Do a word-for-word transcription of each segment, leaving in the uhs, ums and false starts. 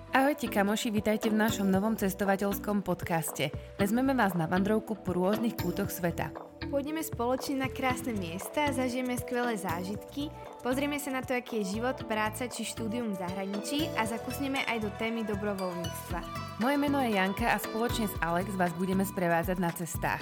Ahojte kamoši, vítajte v našom novom cestovateľskom podcaste. Vezmeme vás na vandrovku po rôznych kútoch sveta. Pôjdeme spoločne na krásne miesta, zažijeme skvelé zážitky, pozrieme sa na to, aký je život, práca či štúdium v zahraničí a zakusneme aj do témy dobrovoľníctva. Moje meno je Janka a spoločne s Alex vás budeme sprevádzať na cestách.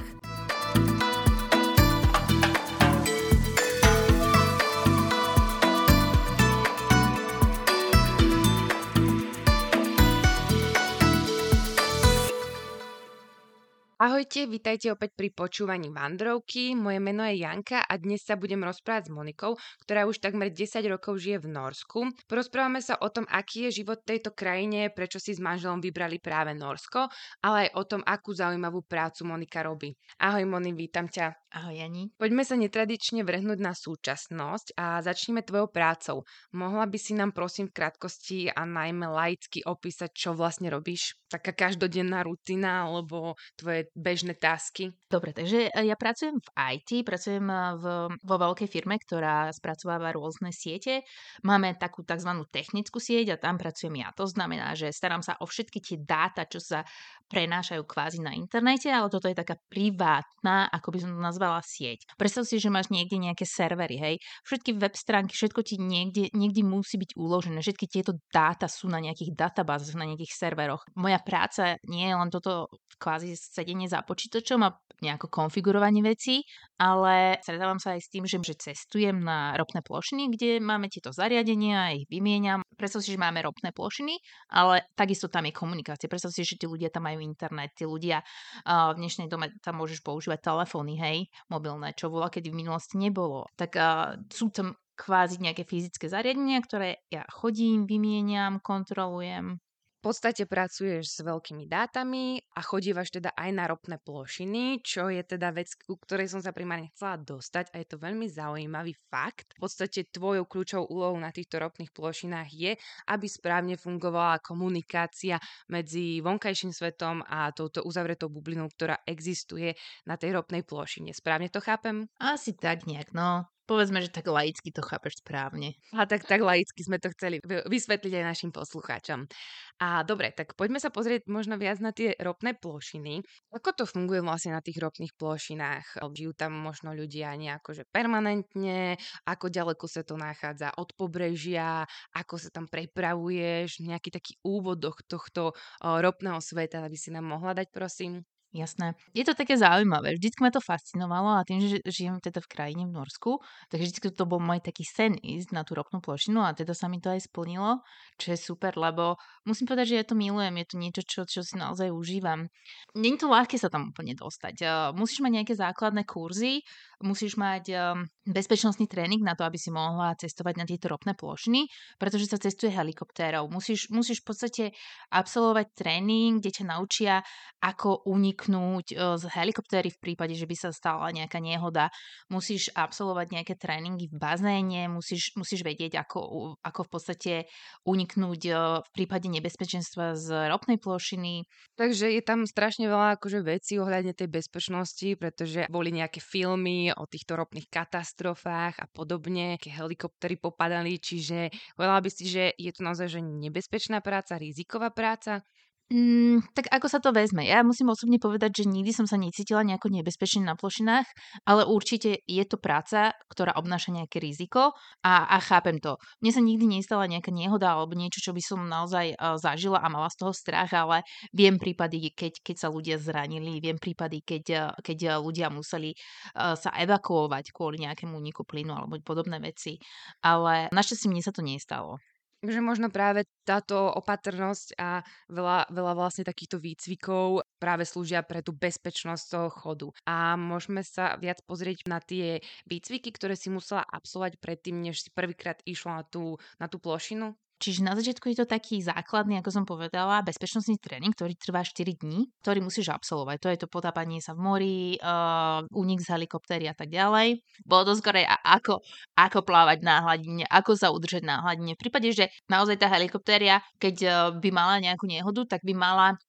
Ahojte, vítajte opäť pri počúvaní Vandrovky. Moje meno je Janka a dnes sa budem rozprávať s Monikou, ktorá už takmer desať rokov žije v Norsku. Porozprávame sa o tom, aký je život v tejto krajine, prečo si s manželom vybrali práve Norsko, ale aj o tom, akú zaujímavú prácu Monika robí. Ahoj Moni, vítam ťa. Ahoj Jani. Poďme sa netradične vrhnúť na súčasnosť a začneme tvojou prácou. Mohla by si nám prosím v krátkosti a najmä laicky opísať, čo vlastne robíš? Taká každodenná rutina alebo tvoje bežné tasky? Dobre, takže ja pracujem v í té, pracujem v, vo veľkej firme, ktorá spracováva rôzne siete. Máme takú tzv. Technickú sieť a tam pracujem ja. To znamená, že starám sa o všetky tie dáta, čo sa prenášajú kvázi na internete, ale toto je taká privátna, ako by som to nazvala, sieť. Predstav si, že máš niekde nejaké servery, hej. Všetky web stránky, všetko ti niekde, niekde musí byť uložené. Všetky tieto dáta sú na nejakých databázach, na nejakých serveroch. Moja práca nie je len toto kvázi sedenie za počítačom a nejako konfigurovanie vecí, ale stretávam sa aj s tým, že, že cestujem na ropné plošiny, kde máme tieto zariadenia a ich vymieňam. Predstav si, že máme ropné plošiny, ale takisto tam je komunikácia. Predstav si, že tí ľudia tam majú internet, tí ľudia uh, v dnešnej dobe tam môžeš používať telefóny, hej, mobilné, čo bola kedy v minulosti nebolo. Tak uh, sú tam kvázi nejaké fyzické zariadenia, ktoré ja chodím, vymieňam, kontrolujem. V podstate pracuješ s veľkými dátami a chodívaš teda aj na ropné plošiny, čo je teda vec, ku ktorej som sa primárne chcela dostať a je to veľmi zaujímavý fakt. V podstate tvojou kľúčovou úlohou na týchto ropných plošinách je, aby správne fungovala komunikácia medzi vonkajším svetom a touto uzavretou bublinou, ktorá existuje na tej ropnej plošine. Správne to chápem? Asi tak nejak, no. Povedzme, že tak laicky to chápeš správne. A tak, tak laicky sme to chceli vysvetliť aj našim poslucháčom. A dobre, tak poďme sa pozrieť možno viac na tie ropné plošiny. Ako to funguje vlastne na tých ropných plošinách? Žijú tam možno ľudia nejako že permanentne? Ako ďaleko sa to nachádza od pobrežia? Ako sa tam prepravuješ? Nejaký taký úvod do tohto ropného sveta, aby si nám mohla dať, prosím? Jasné. Je to také zaujímavé. Vždycky ma to fascinovalo a tým, že žijem teda v krajine v Norsku, tak vždycky to bol môj taký sen ísť na tú ropnú plošinu a teda sa mi to aj splnilo, čo je super, lebo musím povedať, že ja to milujem, je to niečo, čo, čo si naozaj užívam. Nie je to ľahké sa tam úplne dostať. Musíš mať nejaké základné kurzy, musíš mať bezpečnostný tréning na to, aby si mohla cestovať na tieto ropné plošiny, pretože sa cestuje helikoptérov. Musíš, musíš v podstate absolvovať tréning, kde ťa naučia, ako uniknúť z helikoptéry v prípade, že by sa stala nejaká nehoda. Musíš absolvovať nejaké tréningy v bazéne, musíš, musíš vedieť, ako, ako v podstate uniknúť v prípade nebezpečenstva z ropnej plošiny. Takže je tam strašne veľa akože vecí ohľadne tej bezpečnosti, pretože boli nejaké filmy o týchto ropných katastrofách a podobne, aké helikoptery popadali, čiže povedala by si, že je to naozaj že nebezpečná práca, riziková práca? Mm, tak ako sa to vezme? Ja musím osobne povedať, že nikdy som sa necítila nejako nebezpečne na plošinách, ale určite je to práca, ktorá obnáša nejaké riziko a, a chápem to. Mne sa nikdy nestala nejaká nehoda alebo niečo, čo by som naozaj uh, zažila a mala z toho strach, ale viem prípady, keď, keď sa ľudia zranili, viem prípady, keď, uh, keď uh, ľudia museli uh, sa evakuovať kvôli nejakému úniku plynu alebo podobné veci. Ale našťastie mne sa to nestalo. Takže možno práve táto opatrnosť a veľa, veľa vlastne takýchto výcvikov práve slúžia pre tú bezpečnosť toho chodu. A môžeme sa viac pozrieť na tie výcviky, ktoré si musela absolvovať predtým, než si prvýkrát išla na tú, na tú plošinu? Čiže na začiatku je to taký základný, ako som povedala, bezpečnostný tréning, ktorý trvá štyri dní, ktorý musíš absolvovať. To je to potápanie sa v mori, uh, únik z helikoptéry a tak ďalej. Bolo to skôr ako, ako plávať na hladine, ako sa udržať na hladine. V prípade, že naozaj tá helikoptéria, keď uh, by mala nejakú nehodu, tak by mala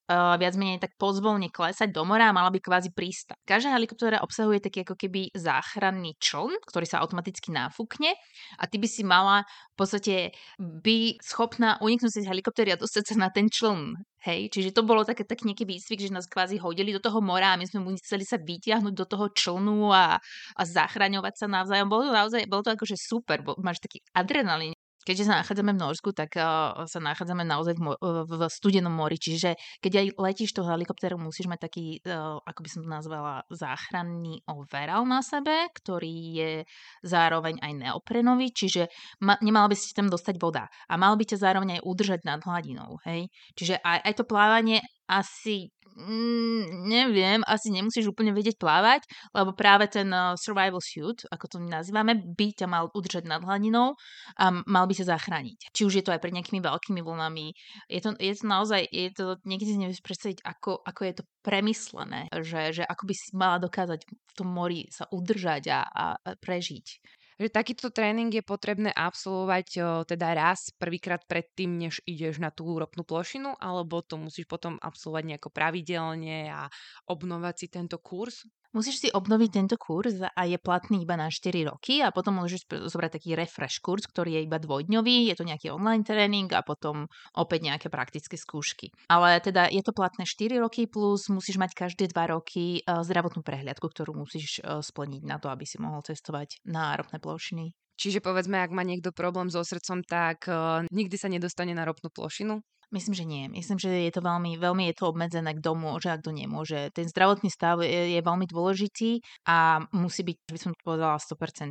uh, viac menej tak pozvolne klesať do mora a mala by kvázi pristať. Každá helikoptéra obsahuje taký ako keby záchranný čln, ktorý sa automaticky náfukne a ty by si mala v podstate by schopná uniknúť z helikoptéry a dostať sa na ten čln. Hej, čiže to bolo také tak nejaký výcvik, že nás kvázi hodili do toho mora a my sme museli sa vytiahnuť do toho člnu a, a zachraňovať sa navzájom. Bolo to naozaj, bolo to akože super, bo máš taký adrenalín. Keďže sa nachádzame v Norsku, tak uh, sa nachádzame naozaj v, mo- v studenom mori, čiže keď aj letíš tou helikoptérou, musíš mať taký, uh, ako by som to nazvala, záchranný overall na sebe, ktorý je zároveň aj neoprenový, čiže ma- nemala by si tam dostať voda a mal by ťa zároveň aj udržať nad hladinou, hej. Čiže aj, aj to plávanie asi, mm, neviem, asi nemusíš úplne vedieť plávať, lebo práve ten uh, survival suit, ako to my nazývame, by ťa mal udržať nad hladinou a mal by ťa zachrániť. Či už je to aj pred nejakými veľkými vlnami. Je to, je to naozaj, je to, niekedy si nevieš predstaviť, ako, ako je to premyslené, že, že ako by si mala dokázať v tom mori sa udržať a, a, a prežiť. Že takýto tréning je potrebné absolvovať o, teda raz prvýkrát predtým, než ideš na tú ropnú plošinu, alebo to musíš potom absolvovať nejako pravidelne a obnovať si tento kurz? Musíš si obnoviť tento kurz a je platný iba na štyri roky a potom môžeš zobrať taký refresh kurz, ktorý je iba dvojdňový, je to nejaký online tréning a potom opäť nejaké praktické skúšky. Ale teda je to platné štyri roky plus musíš mať každé dva roky uh, zdravotnú prehliadku, ktorú musíš uh, splniť na to, aby si mohol cestovať na ropné plošiny. Čiže povedzme, ak má niekto problém so srdcom, tak uh, nikdy sa nedostane na ropnú plošinu? Myslím, že nie. Myslím, že je to veľmi, veľmi je to obmedzené, kto môže a kto nemôže. Ten zdravotný stav je, je veľmi dôležitý a musí byť, by som povedala, sto percent.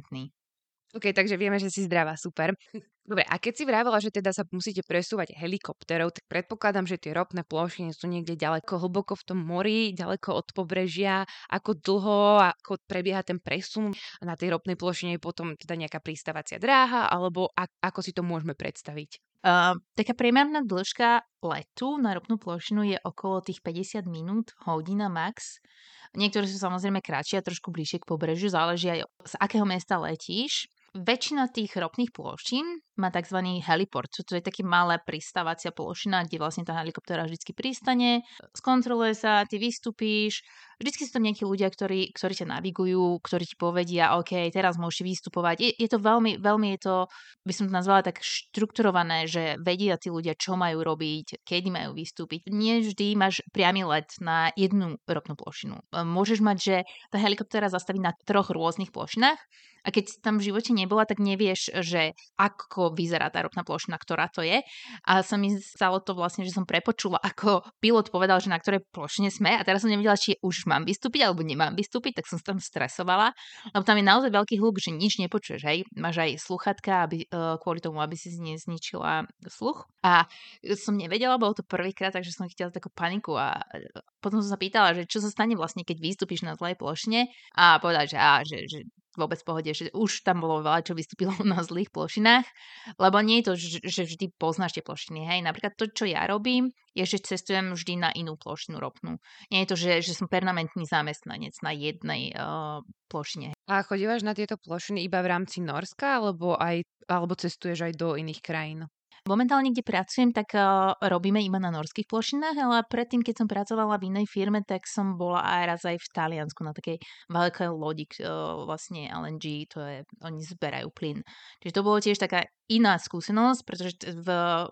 OK, takže vieme, že si zdravá, super. Dobre, a keď si vravela, že teda sa musíte presúvať helikopterou, tak predpokladám, že tie ropné plošiny sú niekde ďaleko, hlboko v tom mori, ďaleko od pobrežia. Ako dlho, ako prebieha ten presun na tej ropnej plošine, je potom teda nejaká pristávacia dráha, alebo a- ako si to môžeme predstaviť? Uh, taká priemerná dĺžka letu na ropnú plošinu je okolo tých päťdesiat minút, hodina max. Niektoré sú samozrejme kratšie a trošku bližšie k pobrežiu, záleží aj z akého mesta letíš. Väčšina tých ropných plošín má tzv. Heliport, čo to je taký malá pristávacia plošina, kde vlastne tá helikoptéra vždycky pristane, skontroluje sa, ty vystupíš, vždycky sú tam nejakí ľudia, ktorí, ktorí ťa navigujú, ktorí ti povedia, OK, teraz môžeš vystupovať. Je, je to veľmi, veľmi je to, by som to nazvala tak štrukturované, že vedia tí ľudia, čo majú robiť, kedy majú vystúpiť. Nie vždy máš priamy let na jednu ropnú plošinu. Môžeš mať, že tá helikoptéra zastaví na troch rôznych plošinách a keď si tam v živote nebola, tak nevieš, že ako vyzerá tá ropná plošina, ktorá to je. A sa mi stalo to vlastne, že som prepočula, ako pilot povedal, že na ktorej plošine sme a teraz som nevedela, či už mám vystúpiť alebo nemám vystúpiť, tak som sa tam stresovala, lebo tam je naozaj veľký hluk, že nič nepočuješ, hej. Máš aj sluchatka, aby, kvôli tomu, aby si nezničila sluch. A som nevedela, bolo to prvýkrát, takže som chytila takú paniku a potom som sa pýtala, že čo sa stane vlastne, keď vystúpiš na zlej plošine a povedala, že, á, že, že vôbec v pohode, že už tam bolo veľa, čo vystúpilo na zlých plošinách, lebo nie je to, že vždy poznáš tie plošiny. Hej, napríklad to, čo ja robím, je, že cestujem vždy na inú plošinu ropnú. Nie je to, že, že som permanentný zamestnanec na jednej uh, plošine. A chodívaš na tieto plošiny iba v rámci Norska, alebo, aj, alebo cestuješ aj do iných krajín? Momentálne, kde pracujem, tak uh, robíme iba na norských plošinách, ale predtým, keď som pracovala v inej firme, tak som bola aj raz aj v Taliansku na takej veľkej lodi, uh, vlastne el en gé, to je, oni zberajú plyn. Čiže to bolo tiež taká iná skúsenosť, pretože v,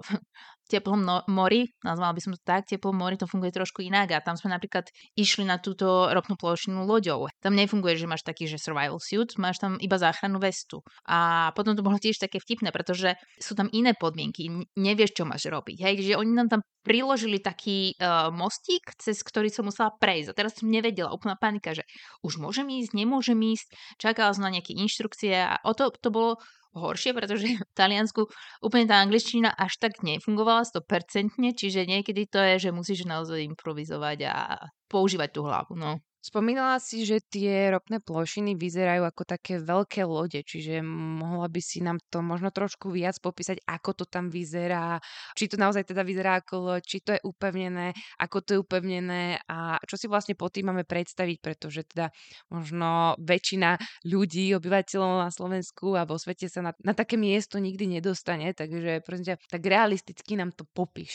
v teplom no- mori, nazvala by som to tak, teplom mori to funguje trošku inak a tam sme napríklad išli na túto ropnú plošinu loďou. Tam nefunguje, že máš taký, že survival suit, máš tam iba záchrannú vestu. A potom to bolo tiež také vtipné, pretože sú tam iné podmienky, nevieš, čo máš robiť. Hej, že oni nám tam priložili taký uh, mostík, cez ktorý som musela prejsť. A teraz som nevedela, úplná panika, že už môžem ísť, nemôžem ísť, čakala som na nejaké inštrukcie a o to, to bolo horšie, pretože v Taliansku úplne tá angličtina až tak nefungovala sto percent, čiže niekedy to je, že musíš naozaj improvizovať a používať tú hlavu. No. Spomínala si, že tie ropné plošiny vyzerajú ako také veľké lode, čiže mohla by si nám to možno trošku viac popísať, ako to tam vyzerá, či to naozaj teda vyzerá ako loď, či to je upevnené, ako to je upevnené a čo si vlastne pod tým máme predstaviť, pretože teda možno väčšina ľudí, obyvateľov na Slovensku a vo svete sa na, na také miesto nikdy nedostane, takže prosím ťa, tak realisticky nám to popíš.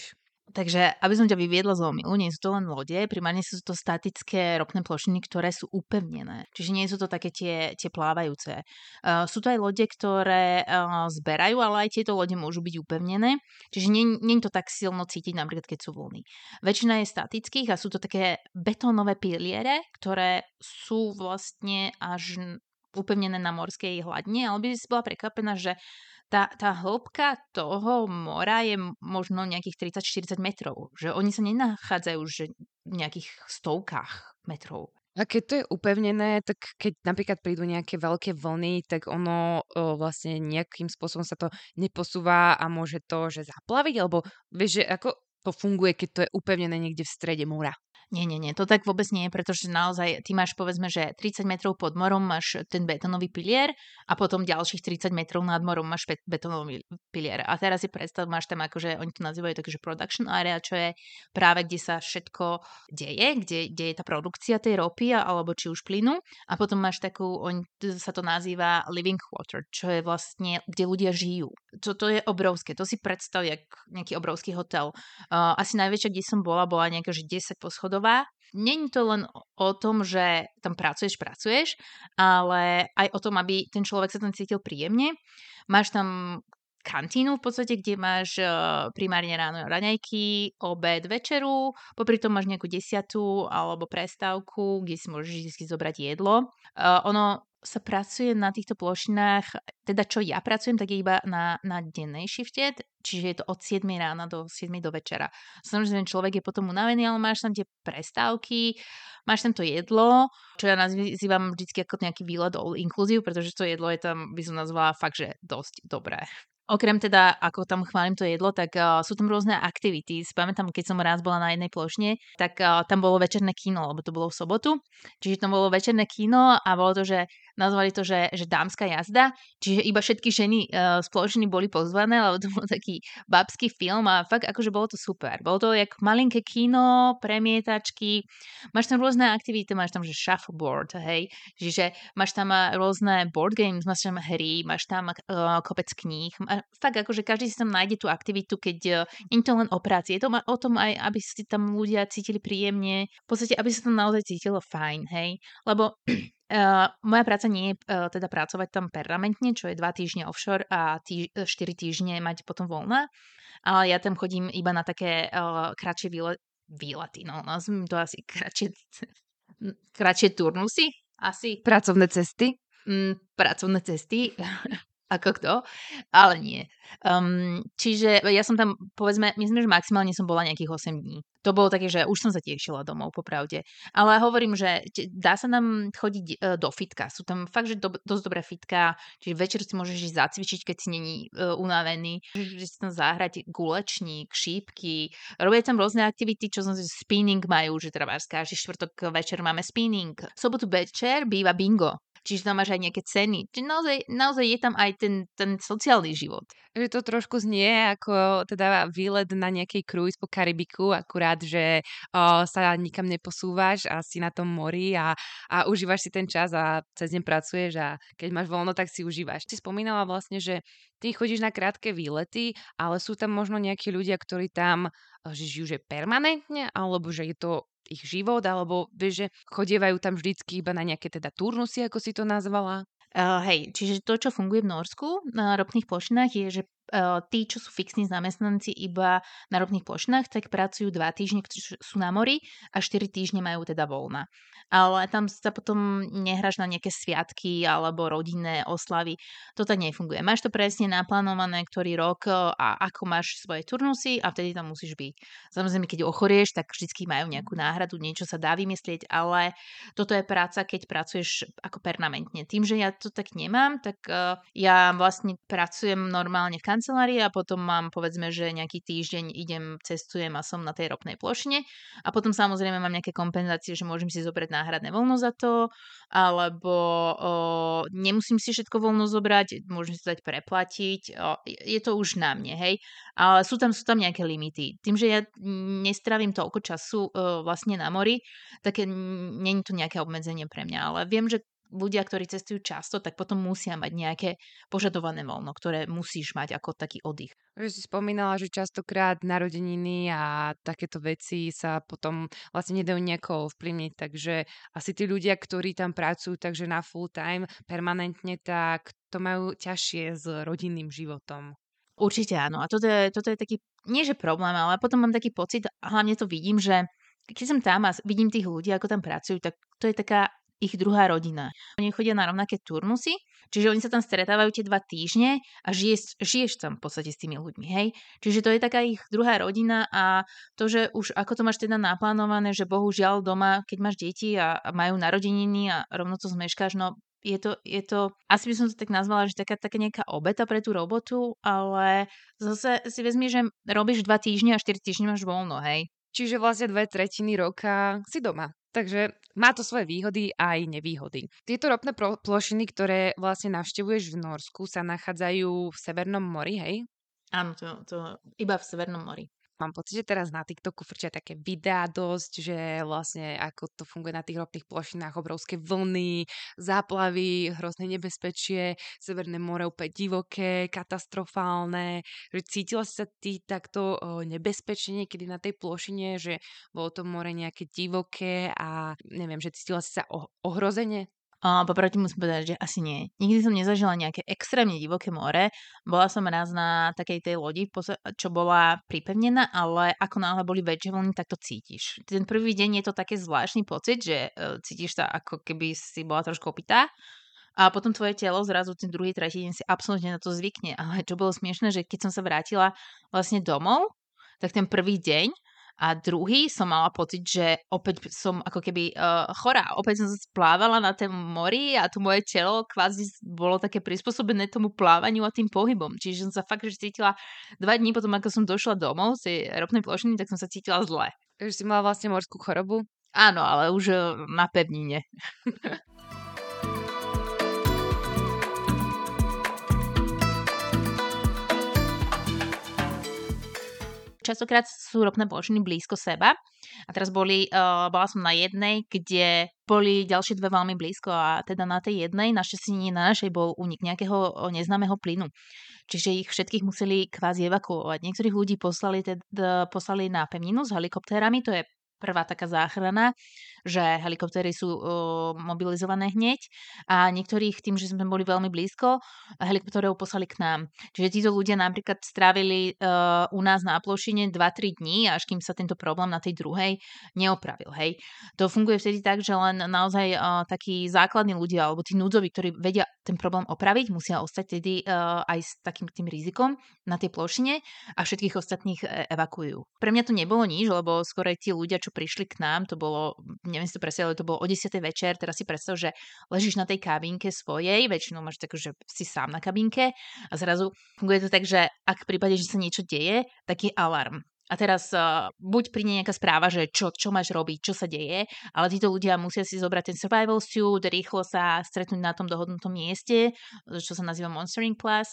Takže, aby som ťa vyviedla z omylu, nie sú to len lode, primárne sú to statické ropné plošiny, ktoré sú upevnené. Čiže nie sú to také tie, tie plávajúce. Uh, sú to aj lode, ktoré uh, zberajú, ale aj tieto lode môžu byť upevnené. Čiže nie, nie je to tak silno cítiť, napríklad keď sú vlny. Väčšina je statických a sú to také betónové piliere, ktoré sú vlastne až upevnené na morskej hladine, ale by si bola prekvapená, že tá, tá hĺbka toho mora je možno nejakých tridsať štyridsať metrov. Že oni sa nenachádzajú že v nejakých stovkách metrov. A keď to je upevnené, tak keď napríklad prídu nejaké veľké vlny, tak ono o, vlastne nejakým spôsobom sa to neposúva a môže to, že zaplaviť? Alebo vieš, že ako to funguje, keď to je upevnené niekde v strede mora? Nie, nie, nie, to tak vôbec nie je, pretože naozaj ty máš povedzme, že tridsať metrov pod morom máš ten betónový pilier a potom ďalších tridsať metrov nad morom máš betónový pilier. A teraz si predstav, máš tam akože, oni to nazývajú takže production area, čo je práve kde sa všetko deje, kde, kde je tá produkcia tej ropy alebo či už plynu. A potom máš takú, on, sa to nazýva living quarter, čo je vlastne, kde ľudia žijú. To, to je obrovské, to si predstav, jak nejaký obrovský hotel. Uh, asi najväčšia, kde som bola, bola nejaká, že desať poschodov. Nie je to len o tom, že tam pracuješ, pracuješ, ale aj o tom, aby ten človek sa tam cítil príjemne. Máš tam kantínu v podstate, kde máš uh, primárne ráno raňajky, obed, večeru, popri tom máš nejakú desiatu alebo prestávku, kde si môžeš vždy zobrať jedlo. Uh, ono sa pracuje na týchto plošinách, teda čo ja pracujem, tak je iba na, na dennej shifte, čiže je to od siedmej rána do siedmej do večera. Samozrejme, človek je potom unavený, ale máš tam tie prestávky, máš tam to jedlo, čo ja nazývam vždy ako nejaký výlet all inclusive, pretože to jedlo je tam, by som nazvala fakt, že dosť dobré. Okrem teda, ako tam chválim to jedlo, tak uh, sú tam rôzne aktivity. Pamätám, keď som raz bola na jednej plošine, tak uh, tam bolo večerné kino, lebo to bolo v sobotu. Čiže tam bolo večerné kino a bolo to, že nazvali to, že, že dámska jazda. Čiže iba všetky ženy uh, z plošiny boli pozvané, lebo to bol taký babský film a fakt akože bolo to super. Bolo to jak malinké kino, premietačky. Máš tam rôzne aktivity, máš tam že shuffleboard, hej. Čiže máš tam rôzne board games, máš tam hry, máš tam uh, kopec kníh. Fakt akože každý si tam nájde tú aktivitu, keď uh, nie je to len o práci. Je to o tom aj, aby si tam ľudia cítili príjemne. V podstate, aby sa tam naozaj cítilo fajn, hej. Lebo Uh, moja práca nie je uh, teda pracovať tam permanentne, čo je dva týždne offshore a tý, štyri týždne mať potom voľná, ale ja tam chodím iba na také uh, kratšie výle, výlety, no nazvím to asi kratšie, kratšie turnusy, asi. Pracovné cesty? Mm, pracovné cesty, ako kto, ale nie. Um, čiže ja som tam, povedzme, myslím, že maximálne som bola nejakých osem dní. To bolo také, že už som sa tešila domov, popravde. Ale hovorím, že dá sa nám chodiť uh, do fitka. Sú tam fakt, že do, dosť dobré fitka, čiže večer si môžeš ísť zacvičiť, keď si není uh, unavený. Môžeš si tam zahrať gulečník, šípky. Robia tam rôzne aktivity, čo som si spinning majú, že teda každý štvrtok večer máme spinning. Sobotu večer býva bingo. Čiže tam máš aj nejaké ceny. Čiže naozaj, naozaj je tam aj ten, ten sociálny život. Že to trošku znie ako teda výlet na nejakej cruise po Karibiku, akurát, že o, sa nikam neposúvaš a si na tom mori a, a užívaš si ten čas a cez deň pracuješ a keď máš voľno, tak si užívaš. Si spomínala vlastne, že ty chodíš na krátke výlety, ale sú tam možno nejakí ľudia, ktorí tam že žijú že permanentne, alebo že je to ich život, alebo vieš, že chodievajú tam vždycky iba na nejaké teda turnusy, ako si to nazvala? Uh, hej, čiže to, čo funguje v Norsku na ropných plošinách, je, že uh, tí, čo sú fixní zamestnanci iba na ropných plošinách, tak pracujú dva týždne, ktorí sú na mori a štyri týždne majú teda voľna. Ale tam sa potom nehráš na nejaké sviatky alebo rodinné oslavy. To tak nefunguje. Máš to presne naplánované, ktorý rok a ako máš svoje turnusy a vtedy tam musíš byť. Samozrejme, keď ochorieš, tak vždy majú nejakú náhradu, niečo sa dá vymyslieť, ale toto je práca, keď pracuješ ako permanentne. Tým, že ja to tak nemám, tak uh, ja vlastne pracujem normálne v kancelárii a potom mám, povedzme, že nejaký týždeň idem, cestujem a som na tej ropnej plošine a potom samozrejme mám nejaké kompenzácie, že môžem si zobrať náhradné voľno za to, alebo o, nemusím si všetko voľno zobrať, môžem si to dať preplatiť, o, je to už na mne, hej. Ale sú tam, sú tam nejaké limity. Tým, že ja nestravím toľko času o, vlastne na mori, tak nie je to nejaké obmedzenie pre mňa, ale viem, že ľudia, ktorí cestujú často, tak potom musia mať nejaké požadované voľno, ktoré musíš mať ako taký oddych. Že si spomínala, že častokrát narodeniny a takéto veci sa potom vlastne nedajú nejako ovplyvniť, takže asi tí ľudia, ktorí tam pracujú takže na full time permanentne, tak to majú ťažšie s rodinným životom. Určite áno. A toto je, toto je taký, nie že problém, ale potom mám taký pocit, a hlavne to vidím, že keď som tam a vidím tých ľudí, ako tam pracujú, tak to je taká ich druhá rodina. Oni chodia na rovnaké turnusy, čiže oni sa tam stretávajú tie dva týždne a žiješ, žiješ tam v podstate s tými ľuďmi, hej? Čiže to je taká ich druhá rodina a to, že už ako to máš teda naplánované, že bohužiaľ doma, keď máš deti a, a majú narodeniny a rovno to zmeškáš, no je to, je to, asi by som to tak nazvala, že taká, taká nejaká obeta pre tú robotu, ale zase si vezmi, že robíš dva týždne a štyri týždne máš voľno, hej? Čiže vlastne dve tretiny roka si doma. Takže má to svoje výhody a aj nevýhody. Tieto ropné plošiny, ktoré vlastne navštevuješ v Norsku, sa nachádzajú v Severnom mori, hej? Áno, to, to iba v Severnom mori. Mám pocit, že teraz na TikToku frčia také videá dosť, že vlastne ako to funguje na tých ropných plošinách, obrovské vlny, záplavy, hrozné nebezpečie, Severné more úplne divoké, katastrofálne. Že cítila si sa ty takto o, nebezpečne niekedy na tej plošine, že bolo to more nejaké divoké a neviem, že cítila si sa o- ohrozene? Uh, poproti musím povedať, že asi nie. Nikdy som nezažila nejaké extrémne divoké more. Bola som raz na takej tej lodi, čo bola pripevnená, ale ako náhle boli väčšie vlny, tak to cítiš. Ten prvý deň je to také zvláštny pocit, že uh, cítiš sa ako keby si bola trošku opitá. A potom tvoje telo zrazu ten druhý, tretí deň si absolútne na to zvykne. Ale čo bolo smiešné, že keď som sa vrátila vlastne domov, tak ten prvý deň a druhý som mala pocit, že opäť som ako keby uh, chorá. Opäť som sa splávala na tom mori a to moje telo kvázi bolo také prispôsobené tomu plávaniu a tým pohybom. Čiže som sa fakt že cítila dva dní potom, ako som došla domov z tej ropnej plošiny, tak som sa cítila zle. Takže si mala vlastne morskú chorobu? Áno, ale už uh, na pevnine. Častokrát sú ropné plošiny blízko seba a teraz boli, uh, bola som na jednej, kde boli ďalšie dve veľmi blízko a teda na tej jednej, našťastie nie na našej, bol únik nejakého neznámeho plynu. Čiže ich všetkých museli kvázi evakuovať. Niektorých ľudí poslali, teda, poslali na pevninu s helikoptérami, to je prvá taká záchrana, že helikoptéry sú uh, mobilizované hneď a niektorých tým, že sme boli veľmi blízko, helikoptérov poslali k nám. Čiže títo ľudia napríklad strávili uh, u nás na plošine dva tri dní, až kým sa tento problém na tej druhej neopravil. Hej. To funguje vtedy tak, že len naozaj uh, takí základní ľudia alebo tí núdzoví, ktorí vedia ten problém opraviť, musia ostať tedy uh, aj s takým tým rizikom na tej plošine a všetkých ostatných evakuujú. Pre mňa to nebolo nič, lebo skôr aj tí ľudia, čo prišli k nám, to bolo, neviem si to predstaviť, ale to bolo o desiatej večer, teraz si predstav, že ležíš na tej kabínke svojej, väčšinou máš tak, že si sám na kabínke a zrazu funguje to tak, že ak v prípade, že sa niečo deje, tak je alarm. A teraz uh, buď príde nejaká správa, že čo, čo máš robiť, čo sa deje, ale títo ľudia musia si zobrať ten survival suit, rýchlo sa stretnúť na tom dohodnutom mieste, čo sa nazýva monitoring class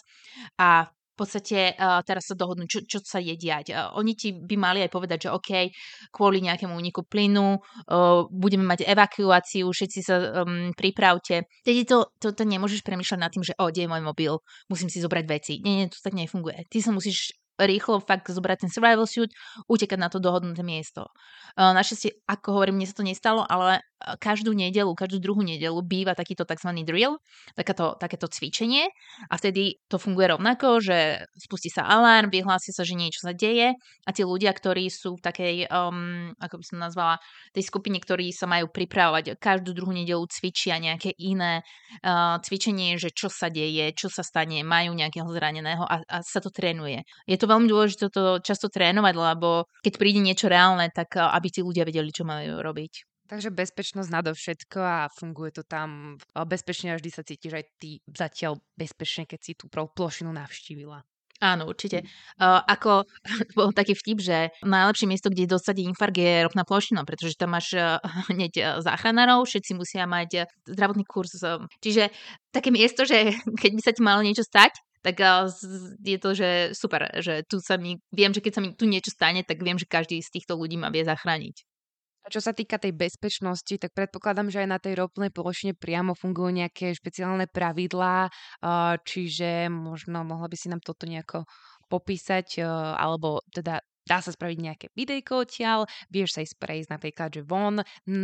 a v podstate uh, teraz sa dohodnú, čo, čo sa je diať. Uh, oni ti by mali aj povedať, že OK, kvôli nejakému úniku plynu uh, budeme mať evakuáciu, všetci sa um, pripravte. Tedy to, to, to nemôžeš premýšľať nad tým, že o, kde je môj mobil, musím si zobrať veci. Nie, nie, to tak nefunguje. Ty sa musíš rýchlo fakt zobrať ten survival suit, utekať na to dohodnuté miesto. Uh, našťastie, ako hovorím, mne sa to nestalo, ale každú nedeľu, každú druhú nedeľu býva takýto tzv. Drill, takéto, takéto cvičenie a vtedy to funguje rovnako, že spustí sa alarm, vyhlási sa, že niečo sa deje a tí ľudia, ktorí sú v takej, um, ako by som nazvala, tej skupine, ktorí sa majú pripravovať, každú druhú nedeľu cvičia nejaké iné uh, cvičenie, že čo sa deje, čo sa stane, majú nejakého zraneného a, a sa to trénuje. Je to veľmi dôležité to často trénovať, lebo keď príde niečo reálne, tak uh, aby tí ľudia vedeli, čo majú robiť. Takže bezpečnosť nadovšetko a funguje to tam bezpečne a vždy sa cítiš aj ty zatiaľ bezpečne, keď si tú plošinu navštívila. Áno, určite. Uh, ako bol taký vtip, že najlepšie miesto, kde dostať infarkt je ropná plošina, pretože tam máš uh, hneď záchranárov, všetci musia mať uh, zdravotný kurz. Uh, čiže také miesto, že keď by sa ti malo niečo stať, tak uh, je to, že super, že tu sa mi, viem, že keď sa mi tu niečo stane, tak viem, že každý z týchto ľudí ma vie zachrániť. A čo sa týka tej bezpečnosti, tak predpokladám, že aj na tej ropnej plošine priamo fungujú nejaké špeciálne pravidlá, uh, čiže možno mohla by si nám toto nejako popísať, uh, alebo teda dá sa spraviť nejaké videjko odtiaľ, vieš sa ísť prejsť napríklad, že von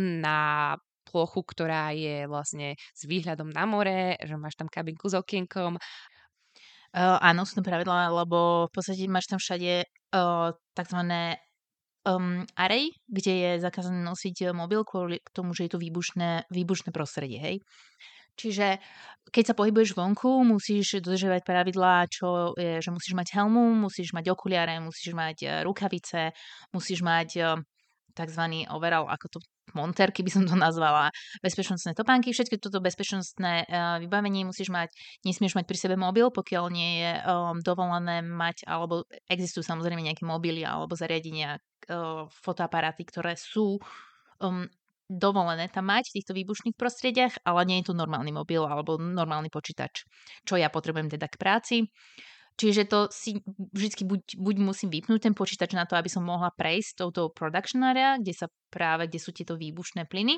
na plochu, ktorá je vlastne s výhľadom na more, že máš tam kabinku s okienkom. Uh, áno, sú to pravidlá, lebo v podstate máš tam všade uh, takzvané um, array, kde je zakázané nosiť mobil kvôli k tomu, že je to výbušné, výbušné prostredie, hej. Čiže keď sa pohybuješ vonku, musíš dodržiavať pravidlá, čo je, že musíš mať helmu, musíš mať okuliare, musíš mať uh, rukavice, musíš mať uh, takzvaný overall, ako to monterky by som to nazvala, bezpečnostné topánky, všetky toto bezpečnostné uh, vybavenie musíš mať, nesmieš mať pri sebe mobil, pokiaľ nie je um, dovolené mať, alebo existujú samozrejme nejaké mobily alebo zariadenia, uh, fotoaparáty, ktoré sú um, dovolené tam mať v týchto výbušných prostrediach, ale nie je to normálny mobil alebo normálny počítač, čo ja potrebujem teda k práci. Čiže to si vždycky buď, buď musím vypnúť ten počítač na to, aby som mohla prejsť touto production area, kde sa práve, kde sú tieto výbušné plyny.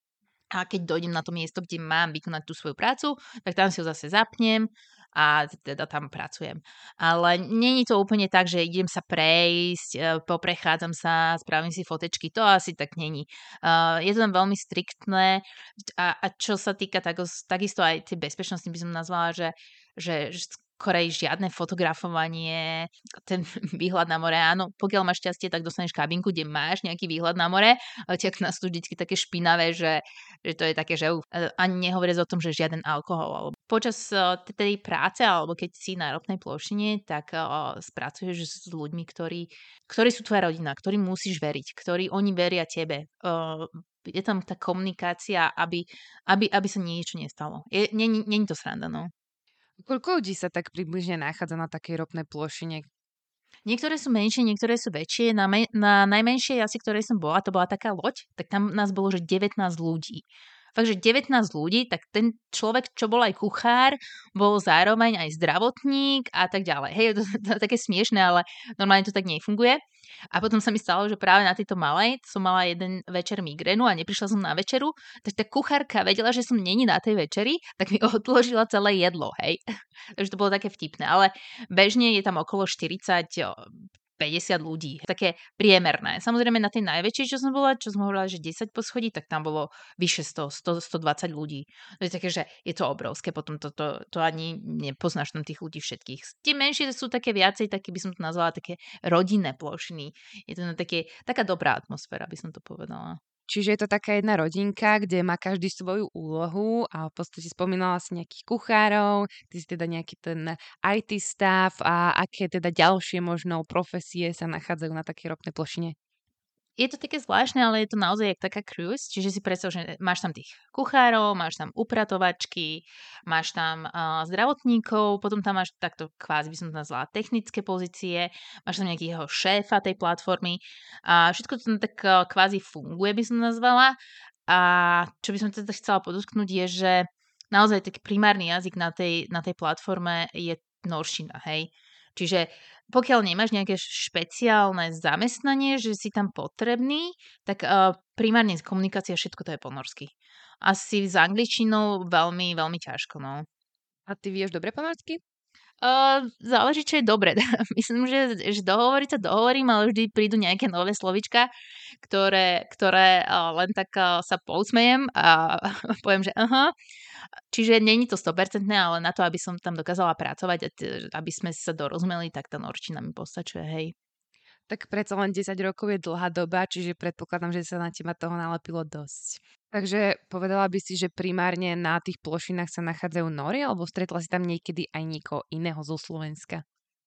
A keď dojdem na to miesto, kde mám vykonať tú svoju prácu, tak tam si ho zase zapnem a teda tam pracujem. Ale nie je to úplne tak, že idem sa prejsť, poprechádzam sa, spravím si fotečky, to asi tak není. Je to tam veľmi striktné a, a čo sa týka tak, takisto aj tej bezpečnosti by som nazvala, že, že skorej žiadne fotografovanie, ten výhľad na more, áno, pokiaľ máš šťastie, tak dostaneš kabinku, kde máš nejaký výhľad na more, ale tiak nás tu vždycky také špinavé, že, že to je také, že ani nehovoriac o tom, že žiaden alkohol. Alebo počas uh, tej práce, alebo keď si na ropnej plošine, tak uh, spracuješ s ľuďmi, ktorí, ktorí sú tvoja rodina, ktorým musíš veriť, ktorí oni veria tebe. Uh, je tam tá komunikácia, aby, aby, aby sa niečo nestalo. Je, nie, nie, nie je to sranda, no. Koľko ľudí sa tak približne nachádza na takej ropnej plošine? Niektoré sú menšie, niektoré sú väčšie. Na, me- na najmenšej asi, ktorej som bola, to bola taká loď, tak tam nás bolo, že devätnásť ľudí. Fakt, že devätnásť ľudí, tak ten človek, čo bol aj kuchár, bol zároveň aj zdravotník a tak ďalej. Hej, to, to, to je také smiešné, ale normálne to tak nefunguje. A potom sa mi stalo, že práve na tejto malej som mala jeden večer migrénu a neprišla som na večeru, tak tá kuchárka vedela, že som není na tej večeri, tak mi odložila celé jedlo, hej. Takže to bolo také vtipné, ale bežne je tam okolo štyridsať päťdesiat ľudí. Také priemerné. Samozrejme na tej najväčšej, čo som bola, čo som hovorila, že desať poschodí, tak tam bolo vyše sto, sto, stodvadsať ľudí. To je také, že je to obrovské, potom to, to, to ani nepoznáš tam tých ľudí všetkých. Tie menšie sú také viacej, také by som to nazvala také rodinné plošiny. Je to také, taká dobrá atmosféra, by som to povedala. Čiže je to taká jedna rodinka, kde má každý svoju úlohu a v podstate spomínala si nejakých kuchárov, ty si teda nejaký ten í té staff a aké teda ďalšie možno profesie sa nachádzajú na takej ropnej plošine? Je to také zvláštne, ale je to naozaj jak taká cruise, čiže si predstav, že máš tam tých kuchárov, máš tam upratovačky, máš tam uh, zdravotníkov, potom tam máš takto kvázi by som to nazvala technické pozície, máš tam nejakého šéfa tej platformy a všetko to tam tak uh, kvázi funguje, by som nazvala. A čo by som teda chcela podotknúť je, že naozaj taký primárny jazyk na tej, na tej platforme je norština, hej. Čiže pokiaľ nemáš nejaké špeciálne zamestnanie, že si tam potrebný, tak uh, primárne komunikácia, všetko to je po norsky. Asi s angličtinou veľmi, veľmi ťažko, no. A ty vieš dobre po norsky? Uh, záleží, čo je dobre. Myslím, že, že dohovoriť sa dohovorím, ale vždy prídu nejaké nové slovička, ktoré, ktoré uh, len tak uh, sa pousmejem a poviem, že aha. Čiže není to sto percent, ale na to, aby som tam dokázala pracovať a t- aby sme sa dorozumeli, tak tá norčina mi postačuje, hej. Tak predsa len desať rokov je dlhá doba, čiže predpokladám, že sa na teba toho nalepilo dosť. Takže povedala by si, že primárne na tých plošinách sa nachádzajú Nóri, alebo stretla si tam niekedy aj niekoho iného zo Slovenska?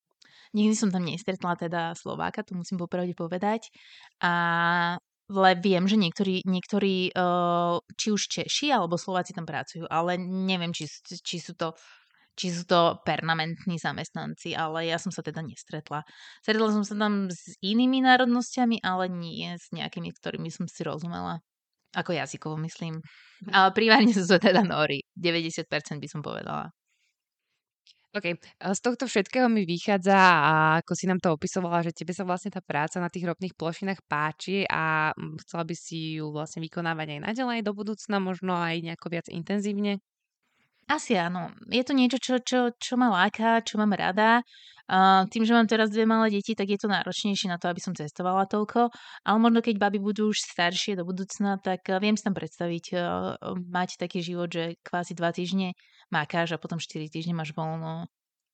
Nikdy som tam nestretla teda Slováka, to musím popravde povedať. A ale viem, že niektorí, niektorí uh, či už Češi alebo Slováci tam pracujú, ale neviem, či, či sú to či sú to permanentní zamestnanci, ale ja som sa teda nestretla. Stretla som sa tam s inými národnosťami, ale nie s nejakými, ktorými som si rozumela. Ako jazykovo, myslím. Ale primárne sú to teda Nóri. deväťdesiat percent by som povedala. OK, z tohto všetkého mi vychádza, a ako si nám to opisovala, že tebe sa vlastne tá práca na tých ropných plošinách páči a mm, chcela by si ju vlastne vykonávať aj naďalej do budúcna, možno aj nejako viac intenzívne? Asi áno. Je to niečo, čo, čo, čo ma láka, čo mám rada. A tým, že mám teraz dve malé deti, tak je to náročnejšie na to, aby som cestovala toľko. Ale možno keď baby budú už staršie do budúcna, tak eh, viem si tam predstaviť uh, mať taký život, že kvázi dva týždne makáš a potom štyri týždne máš voľno.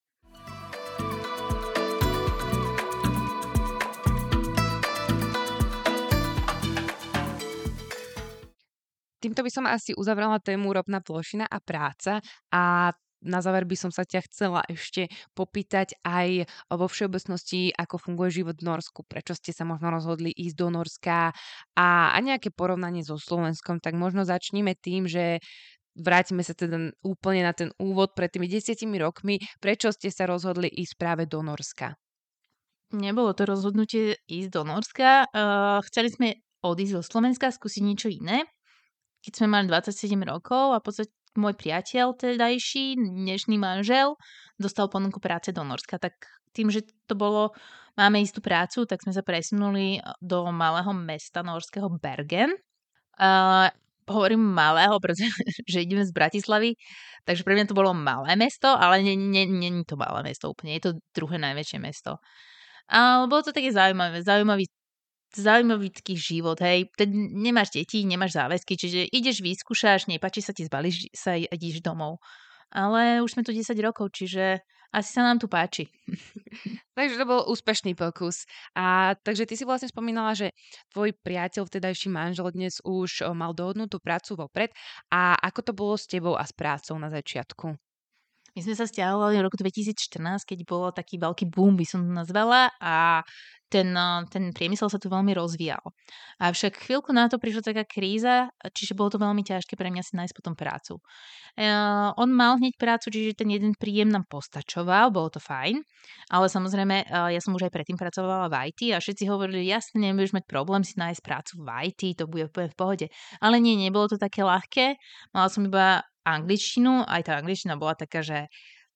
Týmto by som asi uzavrela tému ropná plošina a práca a na záver by som sa ťa chcela ešte popýtať aj vo všeobecnosti, ako funguje život v Norsku, prečo ste sa možno rozhodli ísť do Norska a, a nejaké porovnanie so Slovenskom, tak možno začneme tým, že vrátime sa teda úplne na ten úvod pred tými desiatimi rokmi, prečo ste sa rozhodli ísť práve do Norska? Nebolo to rozhodnutie ísť do Norska. Uh, chceli sme odísť zo Slovenska, skúsiť niečo iné. Keď sme mali dvadsaťsedem rokov a v podstate môj priateľ tedajší, dnešný manžel, dostal ponuku práce do Norska. Tak tým, že to bolo, máme istú prácu, tak sme sa presunuli do malého mesta norského Bergen. Uh, hovorím malého, pretože že ideme z Bratislavy, takže pre mňa to bolo malé mesto, ale nie, nie, nie je to malé mesto úplne, je to druhé najväčšie mesto. Ale bolo to také zaujímavé, zaujímavý zaujímavý taký život, hej. Teď nemáš deti, nemáš záväzky, čiže ideš, vyskúšaš, nepáči sa ti, zbalíš sa a ideš domov. Ale už sme tu desať rokov, čiže asi sa nám tu páči. Takže to bol úspešný pokus. A takže ty si vlastne spomínala, že tvoj priateľ, vtedajší manžel, dnes už o, mal dohodnutú prácu vopred. A ako to bolo s tebou a s prácou na začiatku? My sme sa stiahovali v roku dvetisícštrnásť, keď bolo taký veľký boom, by som to nazvala, a ten, ten priemysel sa tu veľmi rozvíjal. Avšak chvíľku na to prišla taká kríza, čiže bolo to veľmi ťažké pre mňa si nájsť potom prácu. Uh, on mal hneď prácu, čiže ten jeden príjem nám postačoval, bolo to fajn, ale samozrejme uh, ja som už aj predtým pracovala v í té a všetci hovorili, jasne, nebudeš mať problém si nájsť prácu v í té, to bude v pohode. Ale nie, nebolo to také ľahké, mala som iba angličtinu, aj tá angličtina bola taká, že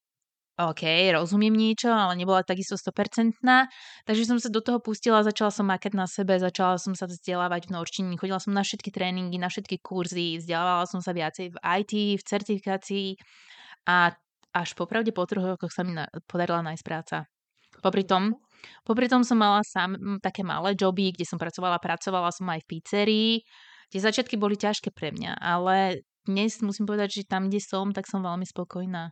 OK, rozumiem niečo, ale nebola takisto sto percent. Takže som sa do toho pustila, začala som makať na sebe, začala som sa vzdelávať v norčine, chodila som na všetky tréningy, na všetky kurzy, vzdelávala som sa viacej v í té, v certifikácii a až popravde po troch rokoch sa mi na, podarila nájsť práca. Popri tom, popri tom som mala sám také malé joby, kde som pracovala, pracovala som aj v pizzerii. Tie začiatky boli ťažké pre mňa, ale dnes musím povedať, že tam, kde som, tak som veľmi spokojná.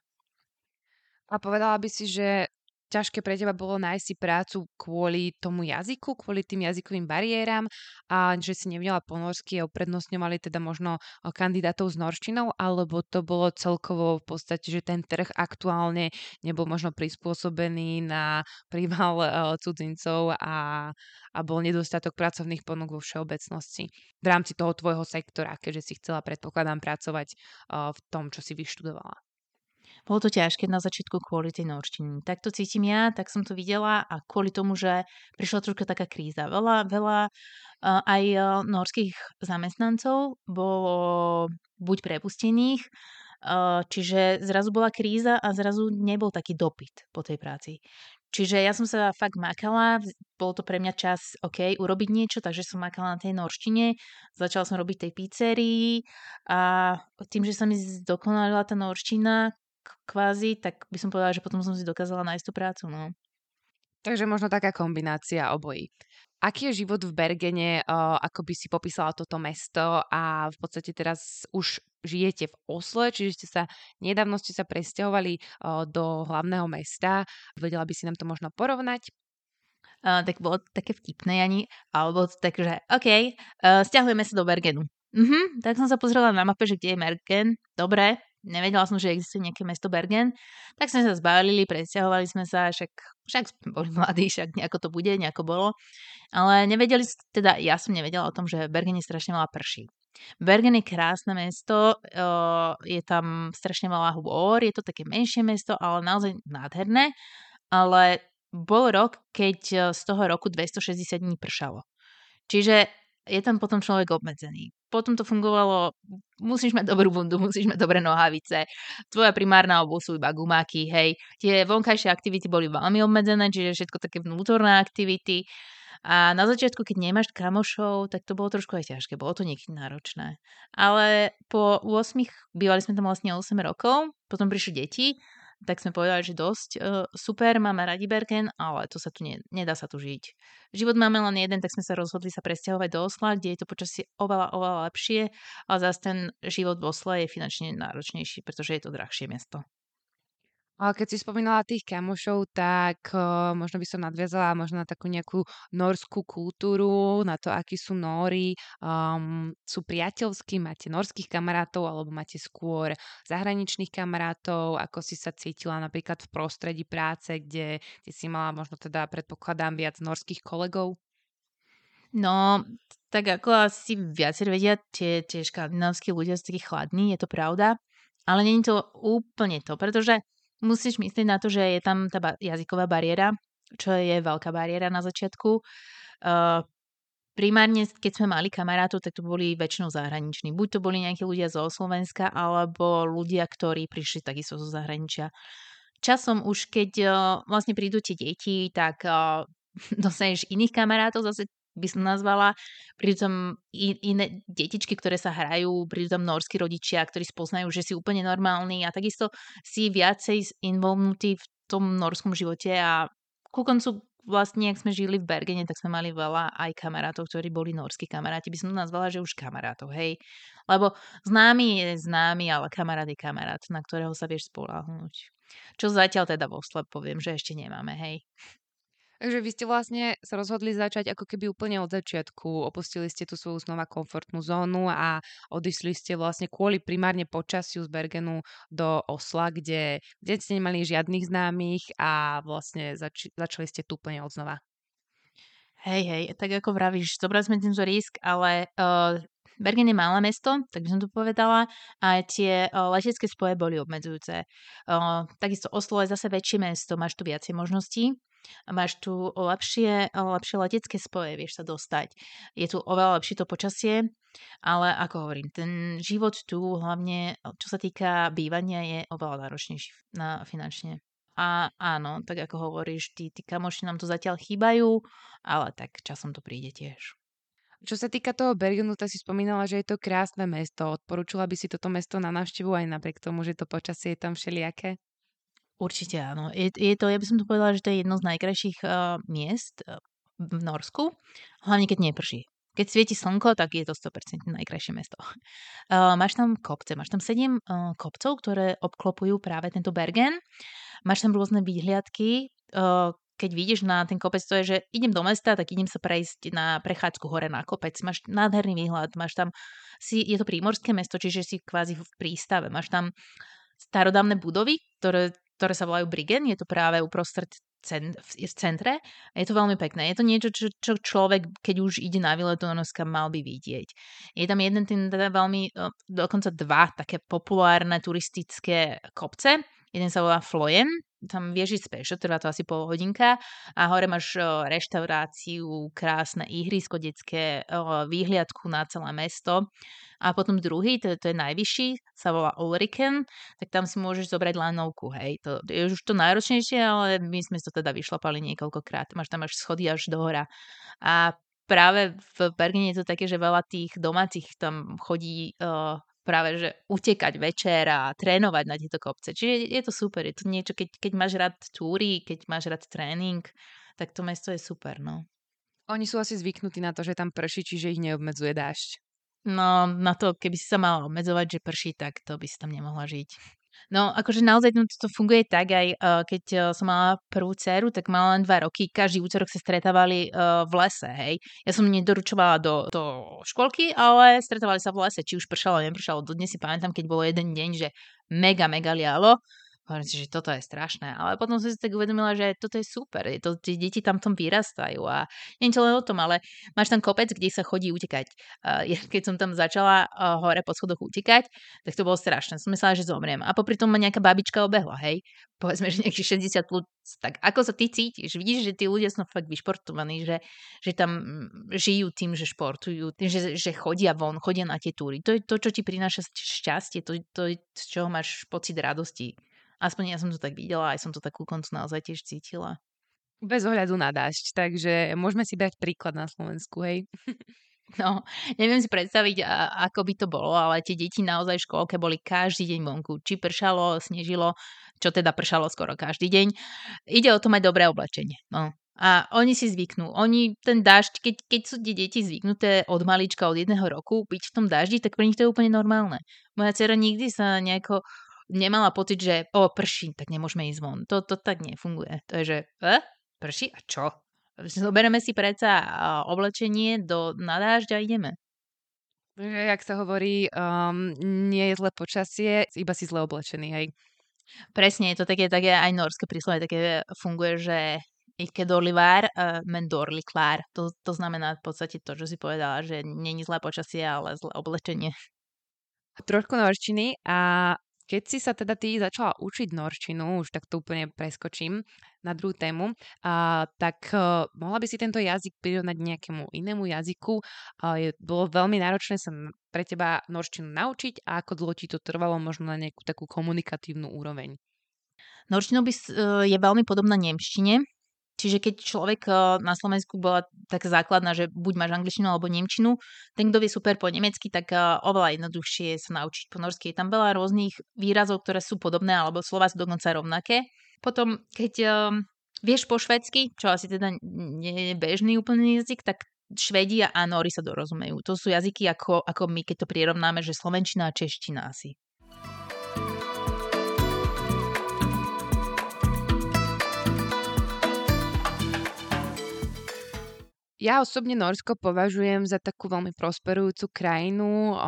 A povedala by si, že ťažké pre teba bolo nájsť si prácu kvôli tomu jazyku, kvôli tým jazykovým bariéram a že si nevedela po norsky a uprednostňovali teda možno kandidátov s norštinou, alebo to bolo celkovo v podstate, že ten trh aktuálne nebol možno prispôsobený na príval cudzincov a, a bol nedostatok pracovných ponúk vo všeobecnosti v rámci toho tvojho sektora, keďže si chcela, predpokladám, pracovať v tom, čo si vyštudovala. Bolo to ťažké na začiatku kvôli tej norštiny. Tak to cítim ja, tak som to videla a kvôli tomu, že prišla trošku taká kríza. Veľa, veľa uh, aj uh, norských zamestnancov bolo buď prepustených, uh, čiže zrazu bola kríza a zrazu nebol taký dopyt po tej práci. Čiže ja som sa fakt makala, bol to pre mňa čas, OK, urobiť niečo, takže som makala na tej norštine, začala som robiť tej pizzerii a tým, že sa mi zdokonalila tá norština, kvázi, tak by som povedala, že potom som si dokázala nájsť tú prácu, no. Takže možno taká kombinácia obojí. Aký je život v Bergene, uh, ako by si popísala toto mesto a v podstate teraz už žijete v Osle, čiže ste sa, nedávno ste sa presťahovali uh, do hlavného mesta. Vedela by si nám to možno porovnať? Uh, tak bolo také vtipné, Jani, alebo tak, že OK, uh, stiahujeme sa do Bergenu. Uh-huh, tak som sa pozrela na mape, že kde je Bergen. Dobre, nevedela som, že existuje nejaké mesto Bergen. Tak sme sa zbalili, presťahovali sme sa, však, však sme boli mladí, však nejako to bude, nejako bolo. Ale nevedeli, teda ja som nevedela o tom, že Bergen je strašne veľa prší. Bergen je krásne mesto, uh, je tam strašne veľa hôr, je to také menšie mesto, ale naozaj nádherné. Ale bol rok, keď z toho roku dvestošesťdesiat dní pršalo. Čiže je tam potom človek obmedzený. Potom to fungovalo, musíš mať dobrú bundu, musíš mať dobré nohavice, tvoja primárna obuv sú iba gumáky, hej. Tie vonkajšie aktivity boli veľmi obmedzené, čiže všetko také vnútorné aktivity. A na začiatku, keď nemáš kamošov, tak to bolo trošku aj ťažké, bolo to niekedy náročné. Ale po ôsmich, bývali sme tam vlastne osem rokov, potom prišli deti, tak sme povedali, že dosť uh, super, máme radi Bergen, ale to sa tu nie, nedá sa tu žiť. Život máme len jeden, tak sme sa rozhodli sa presťahovať do Osla, kde je to počasie oveľa, oveľa lepšie, ale zase ten život v Osle je finančne náročnejší, pretože je to drahšie mesto. A keď si spomínala tých kamošov, tak uh, možno by som nadviazala možno na takú nejakú norskú kultúru, na to, akí sú Nóri. Um, sú priateľskí, máte norských kamarátov, alebo máte skôr zahraničných kamarátov? Ako si sa cítila napríklad v prostredí práce, kde, kde si mala možno teda, predpokladám, viac norských kolegov? No, tak ako asi viacerí vedia, tie, tie škandinávskí ľudia sú takí chladní, je to pravda, ale nie je to úplne to, pretože musíš myslieť na to, že je tam tá ba- jazyková bariéra, čo je veľká bariéra na začiatku. Uh, primárne, keď sme mali kamarátov, tak to boli väčšinou zahraniční. Buď to boli nejakí ľudia zo Slovenska, alebo ľudia, ktorí prišli takisto zo zahraničia. Časom už, keď uh, vlastne prídu tie deti, tak uh, dostaneš iných kamarátov, zase by som nazvala. Prídu tam i- iné detičky, ktoré sa hrajú, prídu tam norskí rodičia, ktorí spoznajú, že si úplne normálny a takisto si viacej involvnutý v tom norskom živote a ku koncu vlastne, ak sme žili v Bergene, tak sme mali veľa aj kamarátov, ktorí boli norskí kamaráti. By som to nazvala, že už kamarátov, hej. Lebo známy je známy, ale kamarát je kamarát, na ktorého sa vieš spoľahnúť. Čo zatiaľ teda vo Slep poviem, že ešte nemáme, hej. Takže vy ste vlastne sa rozhodli začať ako keby úplne od začiatku. Opustili ste tú svoju znova komfortnú zónu a odišli ste vlastne kvôli primárne počasiu z Bergenu do Osla, kde, kde ste nemali žiadnych známych a vlastne zač- začali ste tu úplne od znova. Hej, hej, tak ako vravíš, zobrali sme tento risk, ale uh, Bergen je malé mesto, tak by som to povedala, a tie uh, letecké spoje boli obmedzujúce. Uh, takisto Oslo je zase väčšie mesto, máš tu viacej možností. Máš tu lepšie, lepšie letecké spoje, vieš sa dostať. Je tu oveľa lepšie to počasie, ale ako hovorím, ten život tu, hlavne čo sa týka bývania, je oveľa náročnejší na finančne. A áno, tak ako hovoríš, tí, tí kamoši nám tu zatiaľ chýbajú, ale tak časom to príde tiež. Čo sa týka toho Bergenu, tak si spomínala, že je to krásne mesto. Odporúčala by si toto mesto na návštevu aj napriek tomu, že to počasie je tam všelijaké? Určite áno. Je, je to, ja by som to povedala, že to je jedno z najkrajších uh, miest uh, v Norsku, hlavne keď neprší. Keď svieti slnko, tak je to sto percent najkrajšie mesto. Uh, máš tam kopce, máš tam sedem uh, kopcov, ktoré obklopujú práve tento Bergen. Máš tam rôzne výhliadky. Uh, keď vidíš na ten kopec, to je, že idem do mesta, tak idem sa prejsť na prechádzku hore na kopec. Máš nádherný výhľad, máš tam, si, je to prímorské mesto, čiže si kvázi v prístave. Máš tam starodávne budovy, ktoré ktoré sa volajú Bryggen, je to práve uprostred cent, je v centre a je to veľmi pekné. Je to niečo, čo, čo človek, keď už ide na výlet do Norska, mal by vidieť. Je tam jeden, ten teda veľmi, dokonca dva také populárne turistické kopce. Jeden sa volá Flojen, tam vieš ísť pešo, trvá to asi pol hodinka a hore máš reštauráciu, krásne ihrisko detské, výhliadku na celé mesto. A potom druhý, to, to je najvyšší, sa volá Ulriken, tak tam si môžeš zobrať lanovku, hej. To je už to najročnejšie, ale my sme to teda vyšlapali niekoľkokrát. Máš tam až schody až do hora. A práve v Bergene je to také, že veľa tých domácich tam chodí uh, práve, že utekať večer a trénovať na tieto kopce. Čiže je to super, je to niečo, keď, keď máš rád túry, keď máš rád tréning, tak to mesto je super, no. Oni sú asi zvyknutí na to, že tam prší, čiže ich neobmedzuje dážď. No, na to, keby si sa mala obmedzovať, že prší, tak to by si tam nemohla žiť. No, akože naozaj to funguje tak, aj uh, keď uh, som mala prvú dceru, tak mala len dva roky, každý útorok sa stretávali uh, v lese, hej. Ja som nedoručovala do, do školky, ale stretávali sa v lese, či už pršalo, nepršalo. Dodnes si pamätám, keď bolo jeden deň, že mega, mega lialo. Hovorím si, že toto je strašné. Ale potom som si tak uvedomila, že toto je super. Je to, tie deti tam v tom vyrastajú a nie je to len o tom, ale máš tam kopec, kde sa chodí utekať. Uh, ja, keď som tam začala uh, hore po schodoch utekať, tak to bolo strašné. Som myslela, že zomriem. A popri tom ma nejaká babička obehla, hej. Povedzme, že nejakých šesťdesiat plus. Tak ako sa ty cítiš? Vidíš, že tí ľudia sú fakt vyšportovaní, že, že tam žijú tým, že športujú, tým, že, že chodia von, chodia na tie túry. To je to, čo ti prináša šťastie, to, to je, z čoho máš pocit radosti. Aspoň ja som to tak videla, aj som to takú koncu naozaj tiež cítila. Bez ohľadu na dážď, takže môžeme si brať príklad na Slovensku, hej. No, neviem si predstaviť, a, ako by to bolo, ale tie deti naozaj v škôlke boli každý deň vonku. Či pršalo, snežilo, čo teda pršalo skoro každý deň. Ide o to mať dobré oblečenie. No. A oni si zvyknú. Oni, ten dážď, keď, keď sú tie deti zvyknuté od malička, od jedného roku byť v tom daždi, tak pre nich to je úplne normálne. Moja dcera nikdy sa nejako nemala pocit, že o, prší, tak nemôžeme ísť von. To, to tak nefunguje. To je, že e? Prší a čo? Zoberieme si predsa oblečenie do, na dážď a ideme. Jak sa hovorí, um, nie je zlé počasie, iba si zle oblečený, hej. Presne, je to také, také aj norské príslovie také funguje, že ikke dårlig vær, uh, men dårlig klár. To, to znamená v podstate to, čo si povedala, že nie je zlé počasie, ale zlé oblečenie. Trošku norčiny a keď si sa teda ty začala učiť norčinu, už tak to úplne preskočím na druhú tému, a, tak a, mohla by si tento jazyk prirovnať nejakému inému jazyku. A, je, bolo veľmi náročné sa pre teba norčinu naučiť a ako dlho ti to trvalo možno na nejakú takú komunikatívnu úroveň? Norčina je veľmi podobná nemštine. Čiže keď človek na Slovensku bola tak základná, že buď máš angličtinu alebo nemčinu, ten, kto vie super po nemecky, tak oveľa jednoduchšie sa naučiť po norsky. Je tam veľa rôznych výrazov, ktoré sú podobné, alebo slova sú dokonca rovnaké. Potom, keď um, vieš po švédsky, čo asi teda nie je bežný úplný jazyk, tak Švédi a Nóri sa dorozumejú. To sú jazyky ako, ako my, keď to prirovnáme, že slovenčina a čeština asi. Ja osobne Norsko považujem za takú veľmi prosperujúcu krajinu,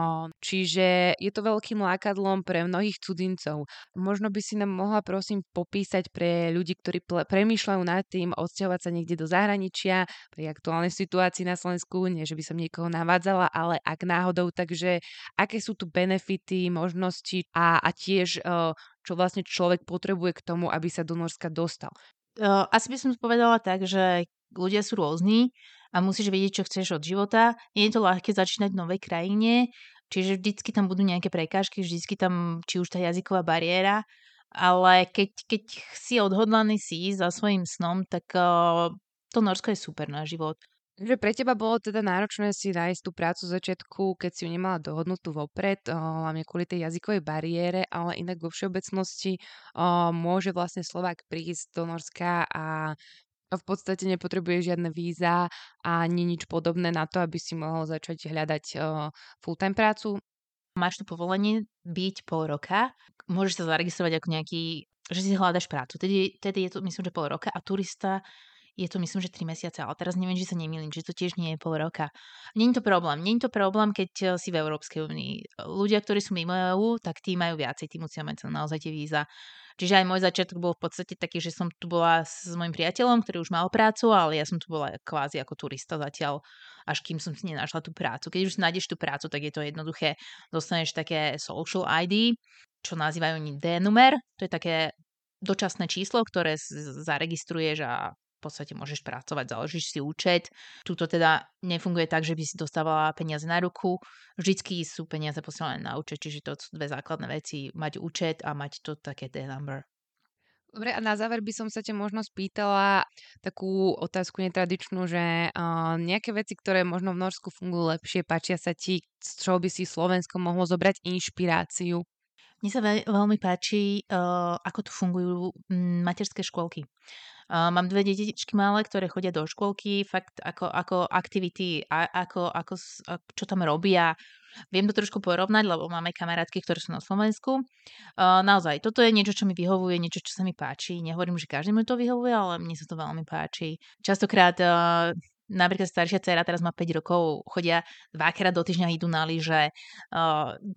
čiže je to veľkým lákadlom pre mnohých cudzincov. Možno by si nám mohla prosím popísať pre ľudí, ktorí ple- premýšľajú nad tým odsťahovať sa niekde do zahraničia, pri aktuálnej situácii na Slovensku, nie že by som niekoho navádzala, ale ak náhodou, takže aké sú tu benefity, možnosti a, a tiež čo vlastne človek potrebuje k tomu, aby sa do Norska dostal. Uh, asi by som povedala tak, že ľudia sú rôzni a musíš vedieť, čo chceš od života. Nie je to ľahké začínať v novej krajine, čiže vždycky tam budú nejaké prekážky, vždycky tam, či už tá jazyková bariéra, ale keď, keď si odhodlaný si ísť za svojím snom, tak uh, to Norsko je super na život. Že pre teba bolo teda náročné si nájsť tú prácu z začiatku, keď si ju nemala dohodnutú vopred, hlavne kvôli tej jazykovej bariére, ale inak vo všeobecnosti o, môže vlastne Slovák prísť do Norska a v podstate nepotrebuje žiadne víza a nie nič podobné na to, aby si mohol začať hľadať o, full-time prácu. Máš tu povolenie byť pol roka, môžeš sa zaregistrovať ako nejaký, že si hľadaš prácu. Tedy, tedy je to myslím, že pol roka a turista je to myslím, že tri mesiace, ale teraz neviem, či sa nemýlim, že to tiež nie je pol roka. Nie je to problém. Nie je to problém, keď si v Európskej únii. Ľudia, ktorí sú mimo é ú, tak tí majú viacej, tí musia mať naozaj tie víza. Čiže aj môj začiatok bol v podstate taký, že som tu bola s mojím priateľom, ktorý už mal prácu, ale ja som tu bola kvázi ako turista zatiaľ, až kým som si nenašla tú prácu. Keď už si nájdeš tú prácu, tak je to jednoduché. Dostaneš také social í dé, čo nazývajú D-numer. To je také dočasné číslo, ktoré zaregistruješ a v podstate môžeš pracovať, založíš si účet. Tuto teda nefunguje tak, že by si dostávala peniaze na ruku. Vždycky sú peniaze posielané na účet, čiže to sú dve základné veci. Mať účet a mať to také D-number. Dobre, a na záver by som sa ťa možno spýtala takú otázku netradičnú, že uh, nejaké veci, ktoré možno v Norsku fungujú lepšie, páčia sa ti, z čoho by si Slovensko mohlo zobrať inšpiráciu? Mne sa veľ, veľmi páči, uh, ako tu fungujú m, materské škôlky. Uh, mám dve detičky malé, ktoré chodia do škôlky, fakt ako, ako aktivity, a, ako, ako, čo tam robia. Viem to trošku porovnať, lebo máme kamarátky, ktoré sú na Slovensku. Uh, naozaj, toto je niečo, čo mi vyhovuje, niečo, čo sa mi páči. Nehovorím, že každému to vyhovuje, ale mne sa to veľmi páči. Častokrát uh, napríklad staršia dcera, teraz má päť rokov, chodia dvakrát do týždňa, idú na lyže. Uh,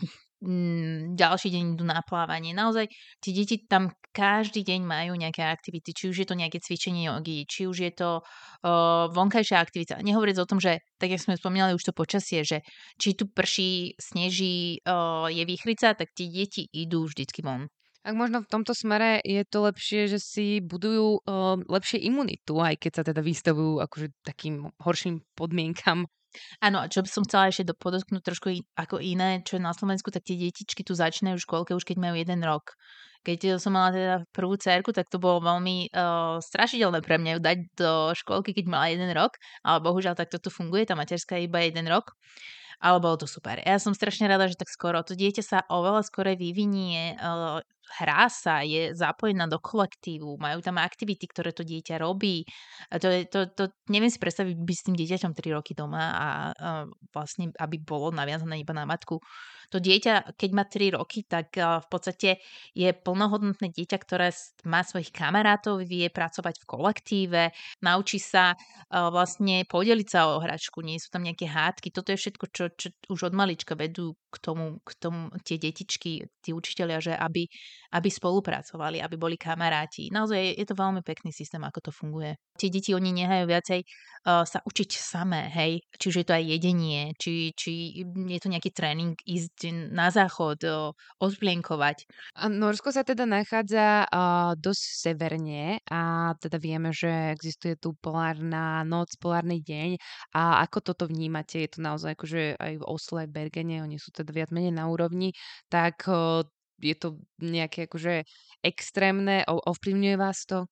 mm, ďalší deň idú na plávanie. Naozaj, tie deti tam každý deň majú nejaké aktivity, či už je to nejaké cvičenie jogy, či už je to uh, vonkajšia aktivita. Nehovoriac o tom, že, tak jak sme spomínali už to počasie, že či tu prší, sneží, uh, je výchrica, tak tie deti idú vždycky von. Ak možno v tomto smere je to lepšie, že si budujú uh, lepšie imunitu, aj keď sa teda vystavujú akože takým horším podmienkam. Áno, a čo by som chcela ešte do- podotknúť trošku i- ako iné, čo je na Slovensku, tak tie detičky tu začínajú v škôlke už keď majú jeden rok. Keď eh, som mala teda prvú dcerku, tak to bolo veľmi uh, strašidelné pre mňa ju dať do škôlky, keď mala jeden rok, ale bohužiaľ takto tu funguje, tá materská je iba jeden rok. Ale bolo to super. Ja som strašne rada, že tak skoro. To dieťa sa oveľa skore vyvinie, uh, hrá sa, je zapojená do kolektívu, majú tam aktivity, ktoré to dieťa robí. A to, je, to, to neviem si predstaviť byť s tým dieťaťom tri roky doma a uh, vlastne, aby bolo naviazané iba na matku. To dieťa, keď má tri roky, tak uh, v podstate je plnohodnotné dieťa, ktoré s- má svojich kamarátov, vie pracovať v kolektíve, naučí sa uh, vlastne podeliť sa o hračku, nie sú tam nejaké hádky. Toto je všetko, čo, čo už od malička vedú k tomu, k tomu tie detičky, tí učitelia, že aby, aby spolupracovali, aby boli kamaráti. Naozaj je, je to veľmi pekný systém, ako to funguje. Tie deti, oni nehajú viacej uh, sa učiť samé, hej, či už je to aj jedenie, či, či je to nejaký tréning ísť na záchod, uh, odplienkovať. A Norsko sa teda nachádza uh, dosť severne a teda vieme, že existuje tu polárna noc, polárny deň. A ako toto vnímate? Je to naozaj akože aj v Osle, v Bergene, oni sú teda viac menej na úrovni, tak uh, je to nejaké akože extrémne, o- ovplyvňuje vás to?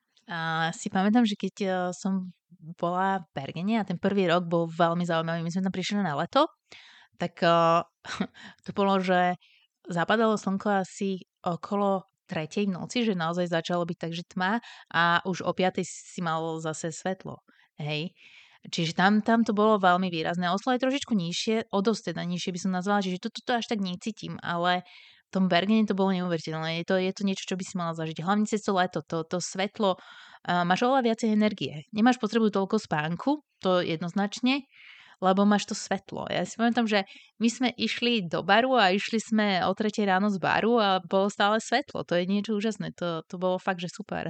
A si pamätám, že keď uh, som bola v Bergene a ten prvý rok bol veľmi zaujímavý, my sme tam prišli na leto, tak uh, to bolo, že zapadalo slnko asi okolo tretej v noci, že naozaj začalo byť takže tma a už o piatej si mal zase svetlo. Hej. Čiže tam, tam to bolo veľmi výrazné. Oslo je trošičku nižšie, o dosť teda nižšie by som nazvala, čiže toto to, to až tak necítim, ale v tom Bergene to bolo neuveriteľné. Je to, je to niečo, čo by si mala zažiť. Hlavne cez to leto, to, to svetlo, uh, máš oveľa viacej energie. Nemáš potrebu toľko spánku, to jednoznačne, lebo máš to svetlo. Ja si pamätám, že my sme išli do baru a išli sme o tretej ráno z baru a bolo stále svetlo. To je niečo úžasné. To, to bolo fakt, že super.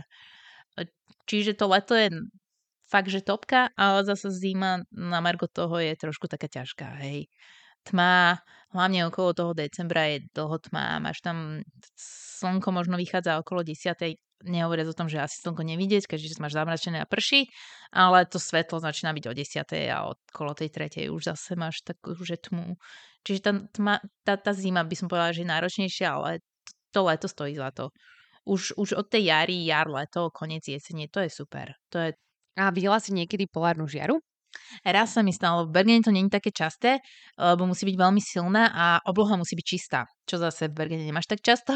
Čiže to leto je fakt, že topka, ale zase zima na margo toho je trošku taká ťažká, hej. Tma, hlavne okolo toho decembra je dlho tma, máš tam slnko možno vychádza okolo desiatej, nehovoriac o tom, že asi slnko nevidieť, keďže máš zamračené a prší, ale to svetlo začína byť o desiatej a okolo tej tretej už zase máš takú, že tmu. Čiže tá, tma, tá, tá zima by som povedala, že je náročnejšia, ale to leto stojí za to. Už, už od tej jary, jar, leto, koniec jesene, to je super. To je A videla si niekedy polárnu žiaru? Raz sa mi stalo, v Bergene to není také časté, lebo musí byť veľmi silná a obloha musí byť čistá, čo zase v Bergene nemáš tak často.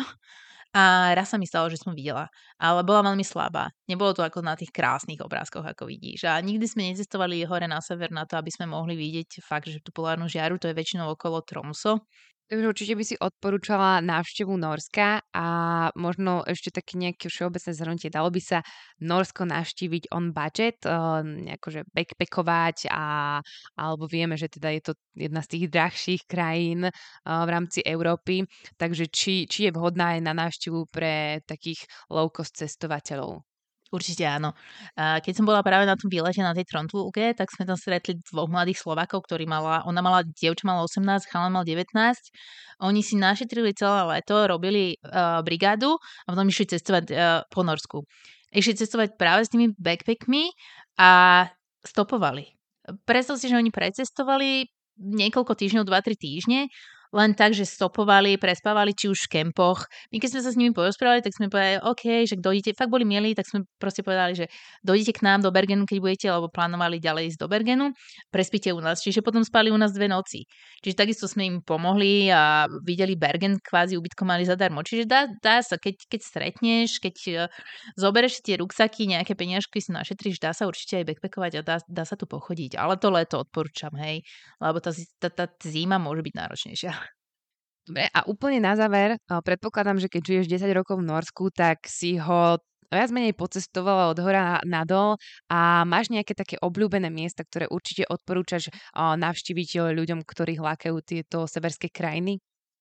A raz sa mi stalo, že som videla, ale bola veľmi slabá. Nebolo to ako na tých krásnych obrázkoch, ako vidíš. A nikdy sme necestovali hore na sever na to, aby sme mohli vidieť fakt, že tú polárnu žiaru, to je väčšinou okolo Tromso. Takže určite by si odporúčala návštevu Norska a možno ešte také nejaké všeobecné zhrnutie. Dalo by sa Norsko navštíviť on budget, um, akože backpackovať a, alebo vieme, že teda je to jedna z tých drahších krajín uh, v rámci Európy, takže či, či je vhodná aj na návštevu pre takých low-cost cestovateľov. Určite áno. A keď som bola práve na tom výlete na tej Tromtulke, tak sme tam stretli dvoch mladých Slovákov, ktorí mala, ona mala, dievča mala osemnásť, chalan mal devätnásť. Oni si našetrili celé leto, robili uh, brigádu a potom išli cestovať uh, po Norsku. Išli cestovať práve s tými backpackmi a stopovali. Predstav si, že oni precestovali niekoľko týždňov, dva tri týždne, len tak, že stopovali, prespávali, či už v kempoch. My keď sme sa s nimi porozprávali, tak sme povedali, OK, že dojdete, fakt boli milí, tak sme proste povedali, že dojdete k nám do Bergenu, keď budete, alebo plánovali ďalej ísť do Bergenu, prespíte u nás. Čiže potom spali u nás dve noci. Čiže takisto sme im pomohli a videli Bergen, kvázi ubytko mali zadarmo. Čiže dá, dá sa, keď, keď stretneš, keď uh, zoberieš tie ruksaky, nejaké peniažky si našetríš, dá sa určite aj backpackovať a dá, dá sa tu pochodiť. Ale to leto odporúčam, hej, lebo tá, tá, tá zima môže byť náročnejšia. Dobre, a úplne na záver, uh, predpokladám, že keď žiješ desať rokov v Norsku, tak si ho viac menej pocestovala od hora nadol a máš nejaké také obľúbené miesta, ktoré určite odporúčaš uh, navštíviť ľuďom, ktorých lákajú tieto severské krajiny?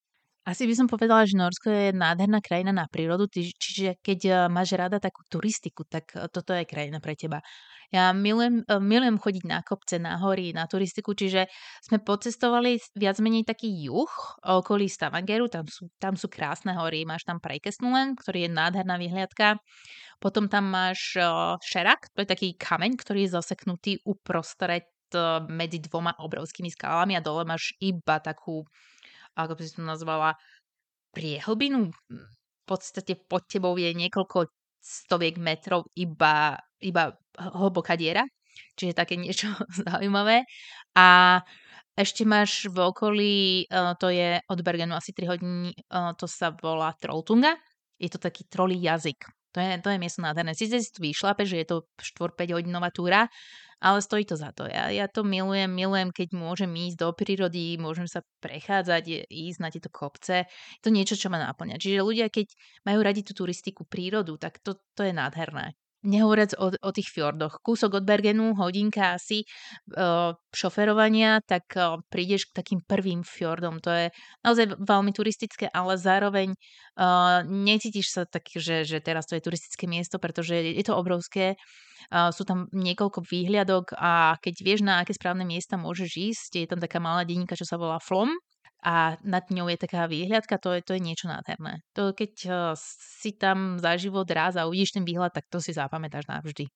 Asi by som povedala, že Nórsko je nádherná krajina na prírodu, ty, čiže keď eh, máš rada takú turistiku, tak eh, toto je krajina pre teba. Ja milujem, eh, milujem chodiť na kopce, na hory, na turistiku, čiže sme pocestovali s- viac menej taký juh okolí Stavangeru, tam sú, tam sú krásne hory, máš tam Preikesnulen, ktorý je nádherná vyhliadka, potom tam máš eh, Šerak, to je taký kameň, ktorý je zaseknutý uprostred eh, medzi dvoma obrovskými skalami a dole máš iba takú, ako by som to nazvala, priehlbinu. V podstate pod tebou je niekoľko stoviek metrov iba, iba hlboká diera, čiže také niečo zaujímavé. A ešte máš v okolí, eh, to je od Bergenu asi tri hodiny, eh, to sa volá Trolltunga. Je to taký trolí jazyk. To je, to je miesto nádherné. Sice si tu vyšlape, že je to štyri päť hodinová túra, ale stojí to za to. Ja, ja to milujem, milujem, keď môžem ísť do prírody, môžem sa prechádzať, je- ísť na tieto kopce. Je to niečo, čo ma náplňa. Čiže ľudia, keď majú radi tú turistiku, prírodu, tak to, to je nádherné. Nehovoriac o, o tých fjordoch. Kúsok od Bergenu, hodinka asi uh, šoferovania, tak uh, prídeš k takým prvým fjordom. To je naozaj veľmi turistické, ale zároveň uh, necítiš sa tak, že, že teraz to je turistické miesto, pretože je to obrovské. Uh, sú tam niekoľko výhliadok a keď vieš, na aké správne miesta môžeš ísť, je tam taká malá dedinka, čo sa volá Flom a nad ňou je taká výhľadka, to je, to je niečo nádherné. To keď uh, si tam za život raz a uvidíš ten výhľad, tak to si zapamätáš navždy.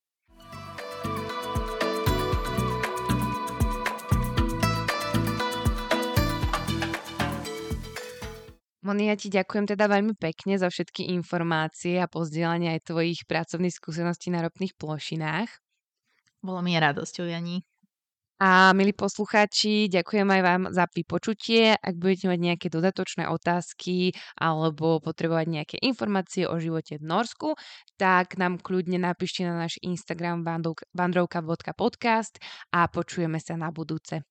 Moni, ja ti ďakujem teda veľmi pekne za všetky informácie a pozdieľanie aj tvojich pracovných skúseností na ropných plošinách. Bolo mi radosťou, Jani. A milí poslucháči, ďakujem aj vám za vypočutie. Ak budete mať nejaké dodatočné otázky alebo potrebovať nejaké informácie o živote v Norsku, tak nám kľudne napíšte na náš Instagram vandrovka bodka podcast a počujeme sa na budúce.